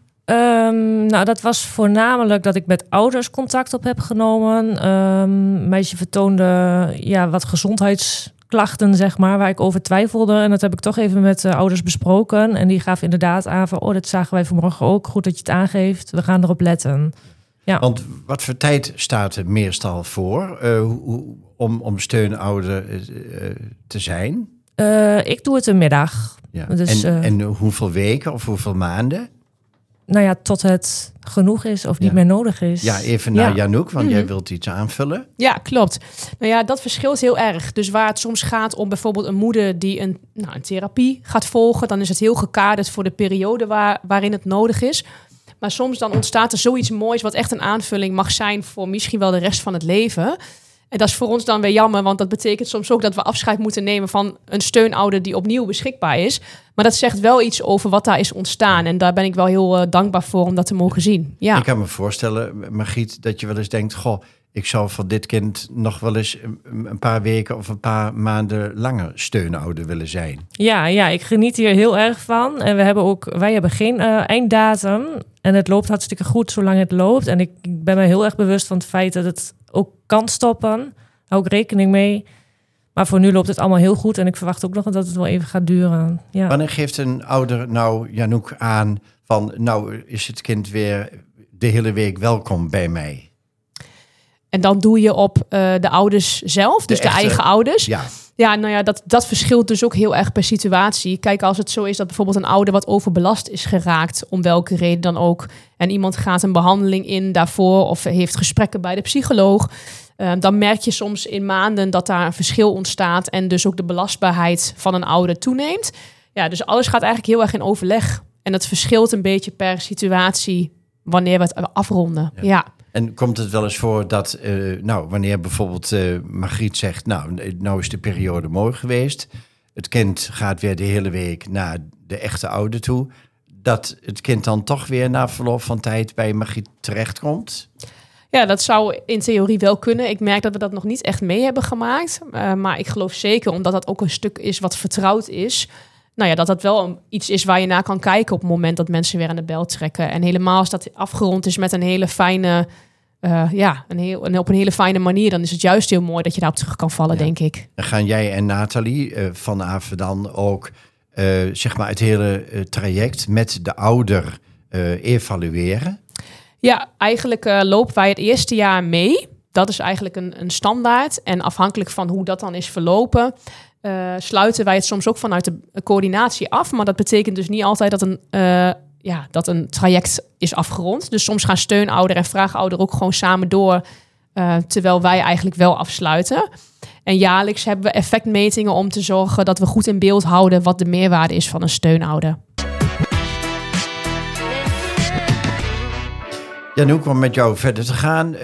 [SPEAKER 3] Um, nou, dat was voornamelijk dat ik met ouders contact op heb genomen. Um, meisje vertoonde ja, wat gezondheidsklachten, zeg maar, waar ik over twijfelde. En dat heb ik toch even met de ouders besproken. En die gaf inderdaad aan van, oh, dat zagen wij vanmorgen ook. Goed dat je het aangeeft. We gaan erop letten. Ja.
[SPEAKER 1] Want wat voor tijd staat er meestal voor uh, hoe, om, om steunouder uh, te zijn?
[SPEAKER 3] Uh, ik doe het een middag.
[SPEAKER 1] Ja.
[SPEAKER 3] Dus,
[SPEAKER 1] en,
[SPEAKER 3] uh,
[SPEAKER 1] en hoeveel weken of hoeveel maanden?
[SPEAKER 3] Nou ja, tot het genoeg is of niet
[SPEAKER 1] ja.
[SPEAKER 3] meer nodig is.
[SPEAKER 1] Ja, even naar
[SPEAKER 3] ja.
[SPEAKER 1] Janouk, want
[SPEAKER 2] mm-hmm.
[SPEAKER 1] jij wilt iets aanvullen.
[SPEAKER 2] Ja, klopt. Nou ja, dat verschilt heel erg. Dus waar het soms gaat om bijvoorbeeld een moeder die een, nou, een therapie gaat volgen, dan is het heel gekaderd voor de periode waar, waarin het nodig is. Maar soms dan ontstaat er zoiets moois wat echt een aanvulling mag zijn voor misschien wel de rest van het leven. En dat is voor ons dan weer jammer, want dat betekent soms ook dat we afscheid moeten nemen van een steunouder die opnieuw beschikbaar is. Maar dat zegt wel iets over wat daar is ontstaan. En daar ben ik wel heel uh, dankbaar voor om dat te mogen zien. Ja.
[SPEAKER 1] Ik kan me voorstellen, Margriet, dat je wel eens denkt, goh, ik zou voor dit kind nog wel eens een paar weken of een paar maanden langer steunouder willen zijn.
[SPEAKER 3] Ja, ja, ik geniet hier heel erg van. En we hebben ook, wij hebben geen uh, einddatum. En het loopt hartstikke goed zolang het loopt. En ik ben me heel erg bewust van het feit dat het ook kan stoppen. Hou ook rekening mee. Maar voor nu loopt het allemaal heel goed. En ik verwacht ook nog dat het wel even gaat duren. Ja.
[SPEAKER 1] Wanneer geeft een ouder nou, Janouk, aan van, nou is het kind weer de hele week welkom bij mij?
[SPEAKER 2] En dan doe je op uh, de ouders zelf, dus de,
[SPEAKER 1] de echte,
[SPEAKER 2] eigen ouders.
[SPEAKER 1] Ja,
[SPEAKER 2] ja nou ja, dat, dat verschilt dus ook heel erg per situatie. Kijk, als het zo is dat bijvoorbeeld een ouder wat overbelast is geraakt, om welke reden dan ook, en iemand gaat een behandeling in daarvoor of heeft gesprekken bij de psycholoog, uh, dan merk je soms in maanden dat daar een verschil ontstaat en dus ook de belastbaarheid van een ouder toeneemt. Ja, dus alles gaat eigenlijk heel erg in overleg. En het verschilt een beetje per situatie wanneer we het afronden. Ja. ja.
[SPEAKER 1] En komt het wel eens voor dat, uh, nou, wanneer bijvoorbeeld uh, Margriet zegt, nou, nou is de periode mooi geweest. Het kind gaat weer de hele week naar de echte ouder toe. Dat het kind dan toch weer na verloop van tijd bij Margriet terechtkomt?
[SPEAKER 2] Ja, dat zou in theorie wel kunnen. Ik merk dat we dat nog niet echt mee hebben gemaakt. Uh, maar ik geloof zeker, omdat dat ook een stuk is wat vertrouwd is, nou ja, dat dat wel iets is waar je naar kan kijken op het moment dat mensen weer aan de bel trekken. En helemaal als dat afgerond is met een hele fijne, uh, ja, een heel, een, op een hele fijne manier, dan is het juist heel mooi dat je daarop terug kan vallen, ja. denk ik.
[SPEAKER 1] En gaan jij en Nathalie uh, vanavond dan ook, uh, zeg maar, het hele uh, traject met de ouder uh, evalueren?
[SPEAKER 2] Ja, eigenlijk uh, lopen wij het eerste jaar mee. Dat is eigenlijk een, een standaard. En afhankelijk van hoe dat dan is verlopen, Uh, sluiten wij het soms ook vanuit de coördinatie af. Maar dat betekent dus niet altijd dat een, uh, ja, dat een traject is afgerond. Dus soms gaan steunouder en vraagouder ook gewoon samen door, uh, terwijl wij eigenlijk wel afsluiten. En jaarlijks hebben we effectmetingen om te zorgen dat we goed in beeld houden wat de meerwaarde is van een steunouder.
[SPEAKER 1] Janouk, om met jou verder te gaan. Uh,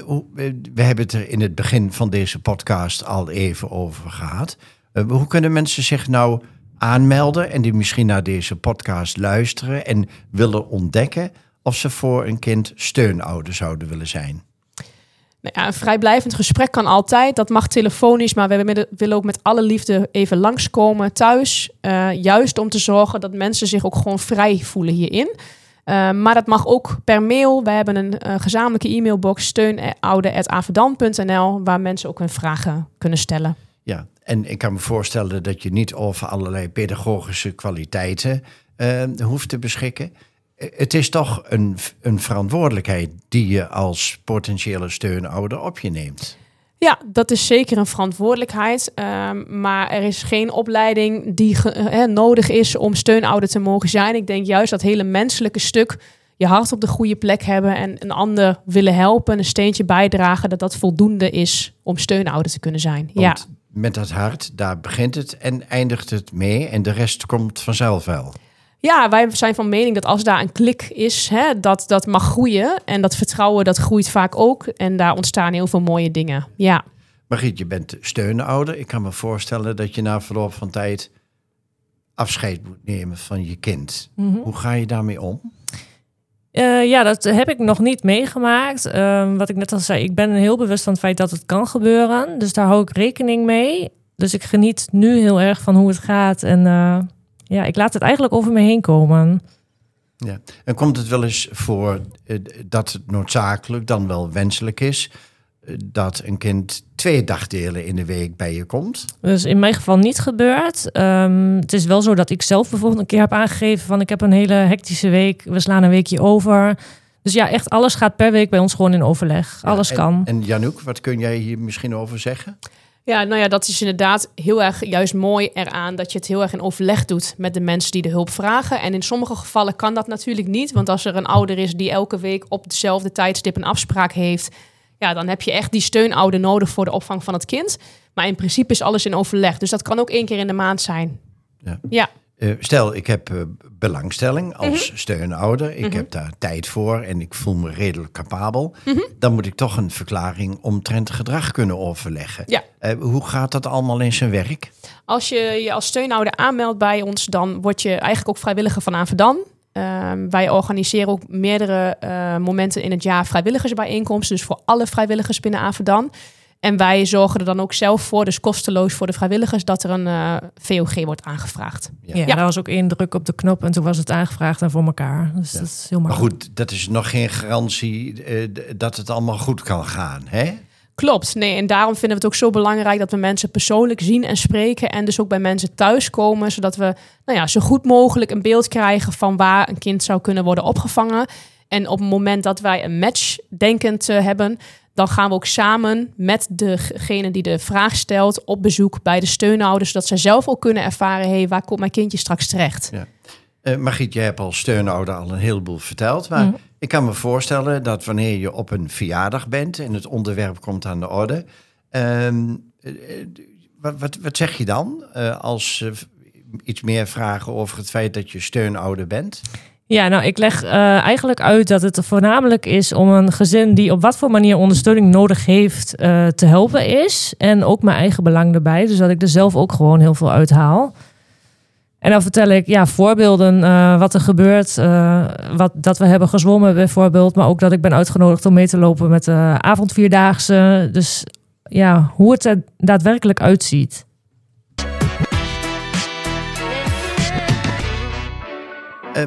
[SPEAKER 1] we hebben het er in het begin van deze podcast al even over gehad. Uh, hoe kunnen mensen zich nou aanmelden en die misschien naar deze podcast luisteren en willen ontdekken of ze voor een kind steunouder zouden willen zijn?
[SPEAKER 2] Nou ja, een vrijblijvend gesprek kan altijd. Dat mag telefonisch, maar we willen ook met alle liefde even langskomen thuis. Uh, juist om te zorgen dat mensen zich ook gewoon vrij voelen hierin. Uh, maar dat mag ook per mail. We hebben een uh, gezamenlijke e-mailbox steunouder apenstaartje avedan punt n l waar mensen ook hun vragen kunnen stellen.
[SPEAKER 1] Ja, en ik kan me voorstellen dat je niet over allerlei pedagogische kwaliteiten uh, hoeft te beschikken. Het is toch een, een verantwoordelijkheid die je als potentiële steunouder op je neemt.
[SPEAKER 2] Ja, dat is zeker een verantwoordelijkheid. Um, maar er is geen opleiding die ge, uh, nodig is om steunouder te mogen zijn. Ik denk juist dat hele menselijke stuk, je hart op de goede plek hebben en een ander willen helpen, een steentje bijdragen, dat dat voldoende is om steunouder te kunnen zijn.
[SPEAKER 1] Want
[SPEAKER 2] ja.
[SPEAKER 1] met dat hart, daar begint het en eindigt het mee en de rest komt vanzelf wel.
[SPEAKER 2] Ja, wij zijn van mening dat als daar een klik is, hè, dat dat mag groeien. En dat vertrouwen, dat groeit vaak ook. En daar ontstaan heel veel mooie dingen. Ja.
[SPEAKER 1] Margriet, je bent steunouder. Ik kan me voorstellen dat je na verloop van tijd afscheid moet nemen van je kind. Mm-hmm. Hoe ga je daarmee om?
[SPEAKER 3] Uh, ja, dat heb ik nog niet meegemaakt. Uh, wat ik net al zei, ik ben heel bewust van het feit dat het kan gebeuren. Dus daar hou ik rekening mee. Dus ik geniet nu heel erg van hoe het gaat. En uh, ja, ik laat het eigenlijk over me heen komen.
[SPEAKER 1] Ja. En komt het wel eens voor uh, dat het noodzakelijk dan wel wenselijk is uh, dat een kind twee dagdelen in de week bij je komt?
[SPEAKER 3] Dus in mijn geval niet gebeurd. Um, het is wel zo dat ik zelf bijvoorbeeld een keer heb aangegeven van ik heb een hele hectische week. We slaan een weekje over. Dus ja, echt alles gaat per week bij ons gewoon in overleg. Ja, alles
[SPEAKER 1] en,
[SPEAKER 3] kan.
[SPEAKER 1] En Janouk, wat kun jij hier misschien over zeggen?
[SPEAKER 2] Ja, nou ja, dat is inderdaad heel erg juist mooi eraan dat je het heel erg in overleg doet met de mensen die de hulp vragen. En in sommige gevallen kan dat natuurlijk niet, want als er een ouder is die elke week op dezelfde tijdstip een afspraak heeft, ja, dan heb je echt die steunouder nodig voor de opvang van het kind. Maar in principe is alles in overleg, dus dat kan ook één keer in de maand zijn.
[SPEAKER 1] Ja.
[SPEAKER 2] Ja.
[SPEAKER 1] Uh, stel, ik heb uh, belangstelling als
[SPEAKER 2] Mm-hmm.
[SPEAKER 1] steunouder. Ik
[SPEAKER 2] Mm-hmm.
[SPEAKER 1] heb daar tijd voor en ik voel me redelijk capabel.
[SPEAKER 2] Mm-hmm.
[SPEAKER 1] Dan moet ik toch een verklaring omtrent gedrag kunnen overleggen.
[SPEAKER 2] Ja.
[SPEAKER 1] Uh, hoe gaat dat allemaal in zijn werk?
[SPEAKER 2] Als je je als steunouder aanmeldt bij ons, dan word je eigenlijk ook vrijwilliger van Avedan. Um, wij organiseren ook meerdere uh, momenten in het jaar vrijwilligersbijeenkomsten. Dus voor alle vrijwilligers binnen Avedan. En wij zorgen er dan ook zelf voor, dus kosteloos voor de vrijwilligers, dat er een uh, V O G wordt aangevraagd.
[SPEAKER 3] Ja, ja, daar was ook één druk op de knop en toen was het aangevraagd en voor elkaar. Dus
[SPEAKER 1] ja.
[SPEAKER 3] dat is heel
[SPEAKER 1] maar
[SPEAKER 3] makkelijk.
[SPEAKER 1] goed, dat is nog geen garantie uh, d- dat het allemaal goed kan gaan, hè?
[SPEAKER 2] Klopt, nee, en daarom vinden we het ook zo belangrijk dat we mensen persoonlijk zien en spreken en dus ook bij mensen thuiskomen, zodat we nou ja, zo goed mogelijk een beeld krijgen van waar een kind zou kunnen worden opgevangen. En op het moment dat wij een match denkend uh, hebben, dan gaan we ook samen met degene die de vraag stelt op bezoek bij de steunouders, zodat zij zelf ook kunnen ervaren, hé, hey, waar komt mijn kindje straks terecht?
[SPEAKER 1] Ja. Uh, Margriet, jij hebt als steunouder al een heleboel verteld, maar mm. ik kan me voorstellen dat wanneer je op een verjaardag bent en het onderwerp komt aan de orde, uh, uh, wat, wat, wat zeg je dan uh, als uh, iets meer vragen over het feit dat je steunouder bent?
[SPEAKER 3] Ja, nou, ik leg uh, eigenlijk uit dat het voornamelijk is om een gezin die op wat voor manier ondersteuning nodig heeft uh, te helpen is. En ook mijn eigen belang erbij, dus dat ik er zelf ook gewoon heel veel uithaal. En dan vertel ik ja, voorbeelden uh, wat er gebeurt, uh, wat, dat we hebben gezwommen bijvoorbeeld. Maar ook dat ik ben uitgenodigd om mee te lopen met de avondvierdaagse. Dus ja, hoe het er daadwerkelijk uitziet.
[SPEAKER 1] Uh,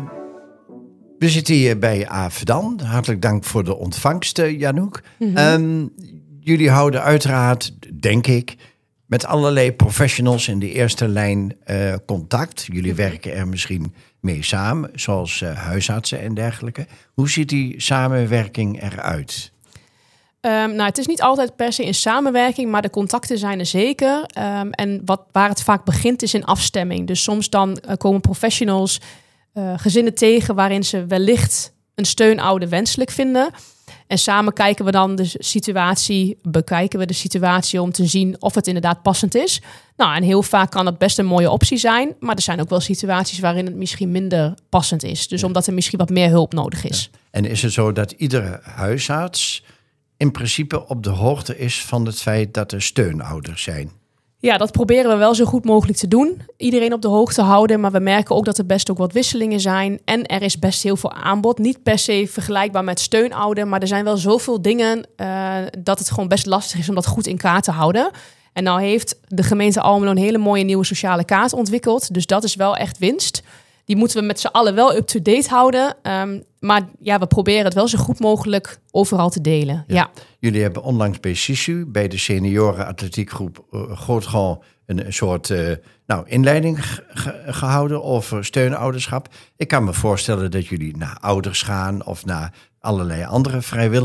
[SPEAKER 1] we zitten hier bij Avedan. Hartelijk dank voor de ontvangst, Janouk. Mm-hmm. Um, jullie houden uiteraard, denk ik, met allerlei professionals in de eerste lijn uh, contact. Jullie werken er misschien mee samen, zoals uh, huisartsen en dergelijke. Hoe ziet die samenwerking eruit?
[SPEAKER 2] Um, nou, het is niet altijd per se in samenwerking, maar de contacten zijn er zeker. Um, en wat, waar het vaak begint is in afstemming. Dus soms dan uh, komen professionals uh, gezinnen tegen waarin ze wellicht een steunouder wenselijk vinden. En samen kijken we dan de situatie, bekijken we de situatie om te zien of het inderdaad passend is. Nou, en heel vaak kan dat best een mooie optie zijn. Maar er zijn ook wel situaties waarin het misschien minder passend is. Dus ja. omdat er misschien wat meer hulp nodig is.
[SPEAKER 1] Ja. En is het zo dat iedere huisarts in principe op de hoogte is van het feit dat er steunouders zijn?
[SPEAKER 2] Ja, dat proberen we wel zo goed mogelijk te doen. Iedereen op de hoogte houden, maar we merken ook dat er best ook wat wisselingen zijn. En er is best heel veel aanbod. Niet per se vergelijkbaar met steunouder, maar er zijn wel zoveel dingen uh, dat het gewoon best lastig is om dat goed in kaart te houden. En nou heeft de gemeente Almelo een hele mooie nieuwe sociale kaart ontwikkeld. Dus dat is wel echt winst. Die moeten we met z'n allen wel up-to-date houden. Um, maar ja, we proberen het wel zo goed mogelijk overal te delen. Ja. Ja.
[SPEAKER 1] Jullie hebben onlangs bij SISU, bij de senioren atletiekgroep uh, Grootgal, een, een soort uh, nou, inleiding ge- gehouden over steunouderschap. Ik kan me voorstellen dat jullie naar ouders gaan of naar allerlei andere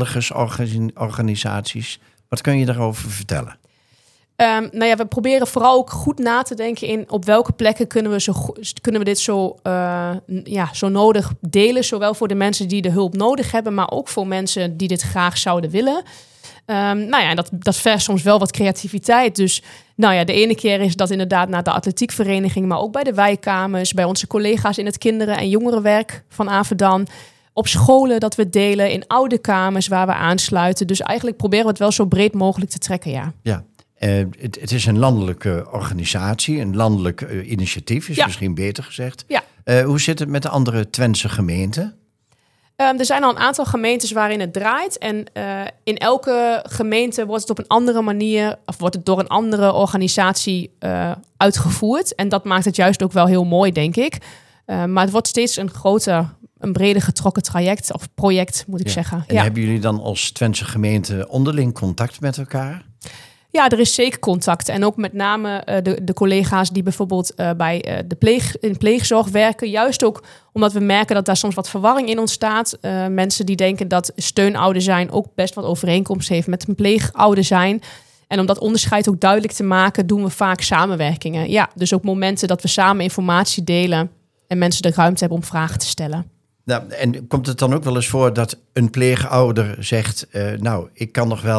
[SPEAKER 1] vrijwilligersorganisaties. Wat kun je daarover vertellen?
[SPEAKER 2] Um, nou ja, we proberen vooral ook goed na te denken in op welke plekken kunnen we, zo, kunnen we dit zo, uh, ja, zo nodig delen. Zowel voor de mensen die de hulp nodig hebben, maar ook voor mensen die dit graag zouden willen. Um, nou ja, dat, dat vergt soms wel wat creativiteit. Dus nou ja, de ene keer is dat inderdaad naar de atletiekvereniging, maar ook bij de wijkkamers, bij onze collega's in het kinderen- en jongerenwerk van Avedan. Op scholen dat we delen, in ouderkamers waar we aansluiten. Dus eigenlijk proberen we het wel zo breed mogelijk te trekken, ja.
[SPEAKER 1] Ja. Uh, het, het is een landelijke organisatie, een landelijk uh, initiatief, is
[SPEAKER 2] ja.
[SPEAKER 1] misschien beter gezegd.
[SPEAKER 2] Ja.
[SPEAKER 1] Uh, hoe zit het met de andere Twentse gemeenten?
[SPEAKER 2] Um, er zijn al een aantal gemeentes waarin het draait. En uh, in elke gemeente wordt het op een andere manier, of wordt het door een andere organisatie uh, uitgevoerd. En dat maakt het juist ook wel heel mooi, denk ik. Uh, maar het wordt steeds een groter, een breder getrokken traject, of project, moet ik
[SPEAKER 1] ja.
[SPEAKER 2] zeggen.
[SPEAKER 1] En
[SPEAKER 2] ja.
[SPEAKER 1] hebben jullie dan als Twentse gemeente onderling contact met elkaar?
[SPEAKER 2] Ja, er is zeker contact. En ook met name uh, de, de collega's die bijvoorbeeld uh, bij uh, de pleeg, in pleegzorg werken. Juist ook omdat we merken dat daar soms wat verwarring in ontstaat. Uh, mensen die denken dat steunouder zijn ook best wat overeenkomst heeft met een pleegouder zijn. En om dat onderscheid ook duidelijk te maken, doen we vaak samenwerkingen. Ja, dus ook momenten dat we samen informatie delen en mensen de ruimte hebben om vragen te stellen.
[SPEAKER 1] Nou, en komt het dan ook wel eens voor dat een pleegouder zegt, uh, nou, ik kan nog wel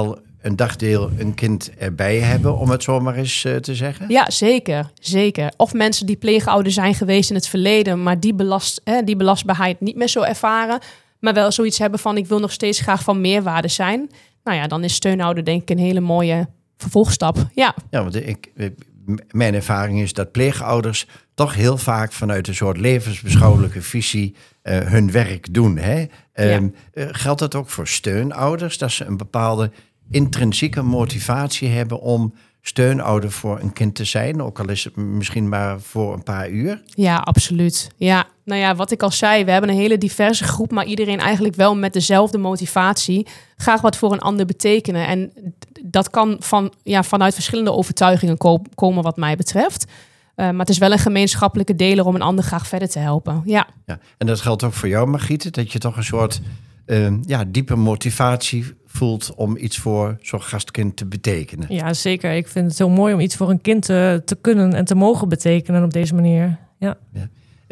[SPEAKER 1] een dagdeel een kind erbij hebben, om het zo maar eens uh, te zeggen?
[SPEAKER 2] Ja, zeker, zeker. Of mensen die pleegouder zijn geweest in het verleden, maar die, belast, hè, die belastbaarheid niet meer zo ervaren, maar wel zoiets hebben van ik wil nog steeds graag van meerwaarde zijn. Nou ja, dan is steunouder denk ik een hele mooie vervolgstap. Ja,
[SPEAKER 1] ja want ik, mijn ervaring is dat pleegouders toch heel vaak vanuit een soort levensbeschouwelijke visie uh, hun werk doen. Hè? Um, ja. uh, geldt dat ook voor steunouders? Dat ze een bepaalde intrinsieke motivatie hebben om steunouder voor een kind te zijn, ook al is het misschien maar voor een paar uur?
[SPEAKER 2] Ja, absoluut. Ja, nou ja, wat ik al zei, we hebben een hele diverse groep, maar iedereen eigenlijk wel met dezelfde motivatie. Graag wat voor een ander betekenen. En dat kan van, ja, vanuit verschillende overtuigingen ko- komen wat mij betreft. Uh, maar het is wel een gemeenschappelijke deler om een ander graag verder te helpen. Ja.
[SPEAKER 1] Ja, en dat geldt ook voor jou, Margriete, dat je toch een soort uh, ja, diepe motivatie voelt om iets voor zo'n gastkind te betekenen.
[SPEAKER 3] Ja, zeker. Ik vind het heel mooi om iets voor een kind te, te kunnen en te mogen betekenen op deze manier. Ja.
[SPEAKER 1] Ja.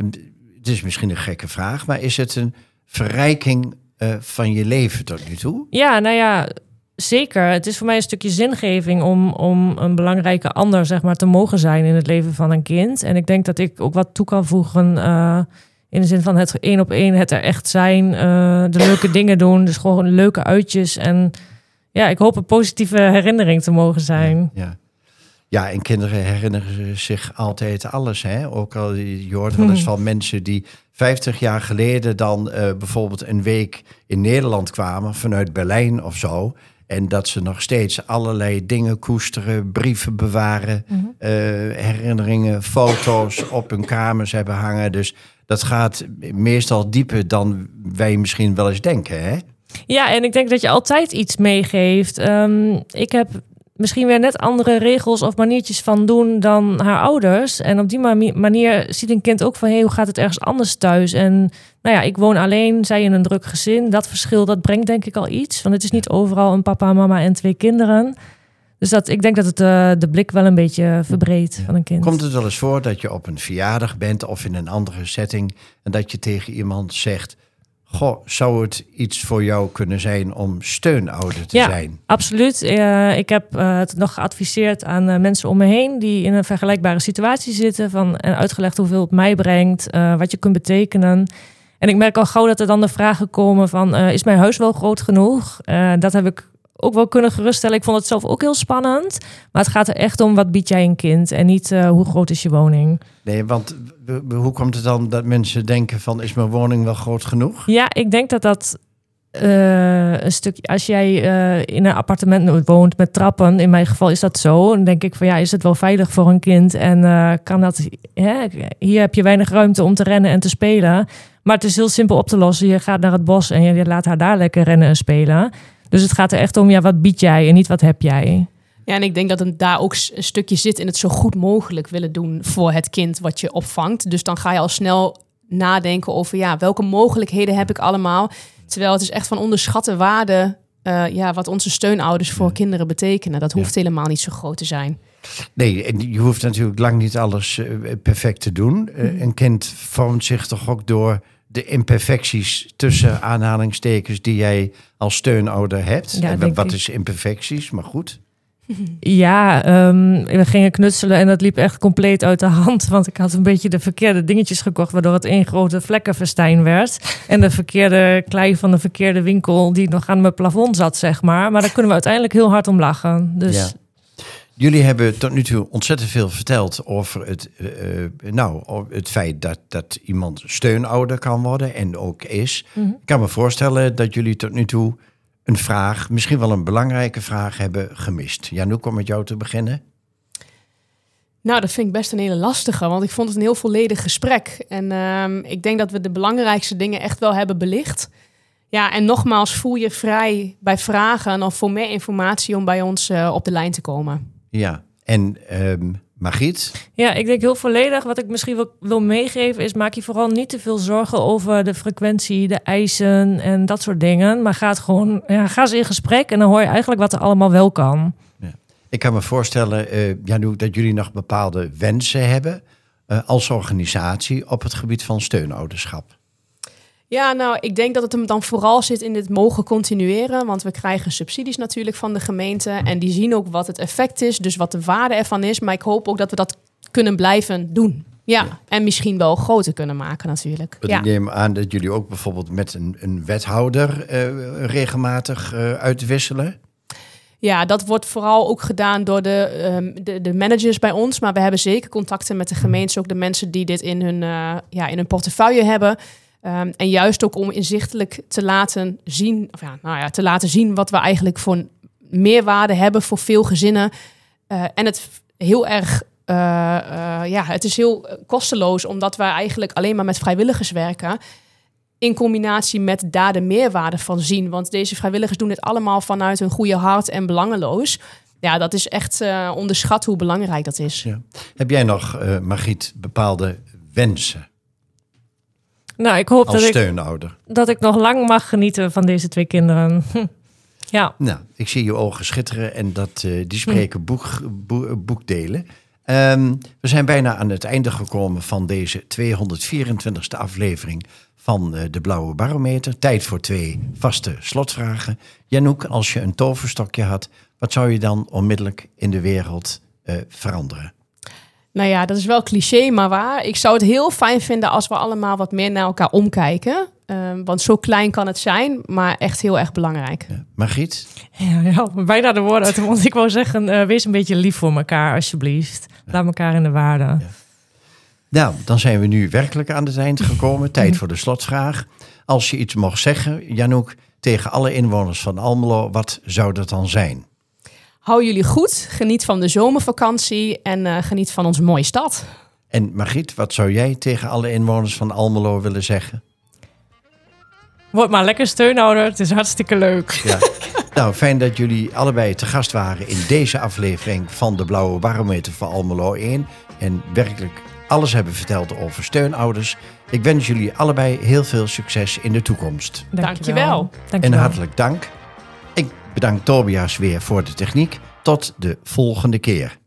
[SPEAKER 1] Het is misschien een gekke vraag, maar is het een verrijking uh, van je leven tot nu toe?
[SPEAKER 3] Ja, nou ja, zeker. Het is voor mij een stukje zingeving om, om een belangrijke ander, zeg maar, te mogen zijn in het leven van een kind. En ik denk dat ik ook wat toe kan voegen uh, in de zin van het één op één, het er echt zijn, uh, de leuke dingen doen, dus gewoon leuke uitjes. En ja, ik hoop een positieve herinnering te mogen zijn.
[SPEAKER 1] Ja, ja. Ja, en kinderen herinneren zich altijd alles. Hè? Ook al je hoort wel eens van mensen die vijftig jaar geleden dan uh, bijvoorbeeld een week in Nederland kwamen vanuit Berlijn of zo. En dat ze nog steeds allerlei dingen koesteren, brieven bewaren, mm-hmm. uh, herinneringen, foto's op hun kamers hebben hangen. Dus dat gaat meestal dieper dan wij misschien wel eens denken, hè?
[SPEAKER 3] Ja, en ik denk dat je altijd iets meegeeft. Um, ik heb misschien weer net andere regels of maniertjes van doen dan haar ouders. En op die manier ziet een kind ook van, hey, hoe gaat het ergens anders thuis? En nou ja, ik woon alleen, zij in een druk gezin. Dat verschil, dat brengt denk ik al iets. Want het is niet overal een papa, mama en twee kinderen. Dus dat, ik denk dat het uh, de blik wel een beetje verbreedt ja. van een kind.
[SPEAKER 1] Komt het wel eens voor dat je op een verjaardag bent of in een andere setting en dat je tegen iemand zegt, goh, zou het iets voor jou kunnen zijn om steunouder te
[SPEAKER 3] ja,
[SPEAKER 1] zijn?
[SPEAKER 3] Absoluut. Uh, ik heb uh, het nog geadviseerd aan uh, mensen om me heen die in een vergelijkbare situatie zitten van, en uitgelegd hoeveel het mij brengt, uh, wat je kunt betekenen. En ik merk al gauw dat er dan de vragen komen van, uh, is mijn huis wel groot genoeg? Uh, dat heb ik ook wel kunnen geruststellen. Ik vond het zelf ook heel spannend. Maar het gaat er echt om, wat bied jij een kind? En niet uh, hoe groot is je woning?
[SPEAKER 1] Nee, want hoe komt het dan dat mensen denken van, is mijn woning wel groot genoeg?
[SPEAKER 3] Ja, ik denk dat dat uh, een stukje, als jij uh, in een appartement woont met trappen, in mijn geval is dat zo. Dan denk ik van, ja, is het wel veilig voor een kind? En uh, kan dat, hè, hier heb je weinig ruimte om te rennen en te spelen. Maar het is heel simpel op te lossen. Je gaat naar het bos en je, je laat haar daar lekker rennen en spelen. Dus het gaat er echt om, ja, wat bied jij en niet wat heb jij?
[SPEAKER 2] Ja, en ik denk dat het daar ook een stukje zit in het zo goed mogelijk willen doen voor het kind wat je opvangt. Dus dan ga je al snel nadenken over, ja, welke mogelijkheden heb ik allemaal? Terwijl het is echt van onderschatte waarde, uh, ja, wat onze steunouders voor ja. kinderen betekenen. Dat hoeft ja. helemaal niet zo groot te zijn.
[SPEAKER 1] Nee, en je hoeft natuurlijk lang niet alles uh, perfect te doen. Uh, mm. Een kind vormt zich toch ook door de imperfecties tussen aanhalingstekens die jij als steunouder hebt.
[SPEAKER 3] Ja,
[SPEAKER 1] en wat
[SPEAKER 3] ik.
[SPEAKER 1] is imperfecties, maar goed.
[SPEAKER 3] Ja, um, we gingen knutselen en dat liep echt compleet uit de hand. Want ik had een beetje de verkeerde dingetjes gekocht, waardoor het één grote vlekkenfestijn werd. En de verkeerde klei van de verkeerde winkel die nog aan mijn plafond zat, zeg maar. Maar daar kunnen we uiteindelijk heel hard om lachen. Dus
[SPEAKER 1] ja. Jullie hebben tot nu toe ontzettend veel verteld over het, uh, nou, het feit dat, dat iemand steunouder kan worden en ook is. Mm-hmm. Ik kan me voorstellen dat jullie tot nu toe een vraag, misschien wel een belangrijke vraag, hebben gemist. Janouk, om met jou te beginnen.
[SPEAKER 2] Nou, dat vind ik best een hele lastige, want ik vond het een heel volledig gesprek. En uh, ik denk dat we de belangrijkste dingen echt wel hebben belicht. Ja, en nogmaals, voel je vrij bij vragen of voor meer informatie om bij ons uh, op de lijn te komen.
[SPEAKER 1] Ja, en um, Margriet?
[SPEAKER 3] Ja, ik denk heel volledig. Wat ik misschien wil, wil meegeven is, maak je vooral niet te veel zorgen over de frequentie, de eisen en dat soort dingen. Maar ga het gewoon, ja, ga eens in gesprek en dan hoor je eigenlijk wat er allemaal wel kan.
[SPEAKER 1] Ja. Ik kan me voorstellen, uh, Janouk, dat jullie nog bepaalde wensen hebben uh, als organisatie op het gebied van steunouderschap.
[SPEAKER 2] Ja, nou, ik denk dat het hem dan vooral zit in dit mogen continueren. Want we krijgen subsidies natuurlijk van de gemeente. En die zien ook wat het effect is, dus wat de waarde ervan is. Maar ik hoop ook dat we dat kunnen blijven doen. Ja, ja. En misschien wel groter kunnen maken natuurlijk.
[SPEAKER 1] Ik
[SPEAKER 2] ja.
[SPEAKER 1] neem aan dat jullie ook bijvoorbeeld met een, een wethouder uh, regelmatig uh, uitwisselen.
[SPEAKER 2] Ja, dat wordt vooral ook gedaan door de, um, de, de managers bij ons. Maar we hebben zeker contacten met de gemeentes, ook de mensen die dit in hun, uh, ja, in hun portefeuille hebben. Um, en juist ook om inzichtelijk te laten zien, of ja, nou ja, te laten zien wat we eigenlijk voor meerwaarde hebben voor veel gezinnen. Uh, en het heel erg, uh, uh, ja, het is heel kosteloos, omdat wij eigenlijk alleen maar met vrijwilligers werken. In combinatie met daar de meerwaarde van zien. Want deze vrijwilligers doen dit allemaal vanuit hun goede hart en belangeloos. Ja, dat is echt uh, onderschat hoe belangrijk dat is. Ja.
[SPEAKER 1] Heb jij nog, uh, Margriet, bepaalde wensen?
[SPEAKER 3] Nou, ik hoop
[SPEAKER 1] als
[SPEAKER 3] dat
[SPEAKER 1] steunouder.
[SPEAKER 3] Ik, dat ik nog lang mag genieten van deze twee kinderen. Hm. Ja.
[SPEAKER 1] Nou, ik zie je ogen schitteren en dat, uh, die spreken boek, boek, boekdelen. Um, we zijn bijna aan het einde gekomen van deze tweehonderdvierentwintigste aflevering van uh, de Blauwe Barometer. Tijd voor twee vaste slotvragen. Janouk, als je een toverstokje had, wat zou je dan onmiddellijk in de wereld uh, veranderen?
[SPEAKER 2] Nou ja, dat is wel cliché, maar waar. Ik zou het heel fijn vinden als we allemaal wat meer naar elkaar omkijken. Um, want zo klein kan het zijn, maar echt heel erg belangrijk.
[SPEAKER 1] Ja. Margriet?
[SPEAKER 3] Ja, ja, bijna de woorden uit de mond. Ik wou zeggen, uh, wees een beetje lief voor elkaar, alsjeblieft. Ja. Laat elkaar in de waarde. Ja.
[SPEAKER 1] Nou, dan zijn we nu werkelijk aan het eind gekomen. Tijd voor de slotvraag. Als je iets mocht zeggen, Janouk, tegen alle inwoners van Almelo, wat zou dat dan zijn?
[SPEAKER 2] Hou jullie goed, geniet van de zomervakantie en uh, geniet van onze mooie stad.
[SPEAKER 1] En Margriet, wat zou jij tegen alle inwoners van Almelo willen zeggen?
[SPEAKER 3] Word maar lekker steunouder, het is hartstikke leuk.
[SPEAKER 1] Ja. Nou, fijn dat jullie allebei te gast waren in deze aflevering van de Blauwe Barometer van Almelo één. En werkelijk alles hebben verteld over steunouders. Ik wens jullie allebei heel veel succes in de toekomst.
[SPEAKER 2] Dankjewel.
[SPEAKER 3] Dankjewel.
[SPEAKER 1] En hartelijk dank. Ik bedank Tobias weer voor de techniek. Tot de volgende keer.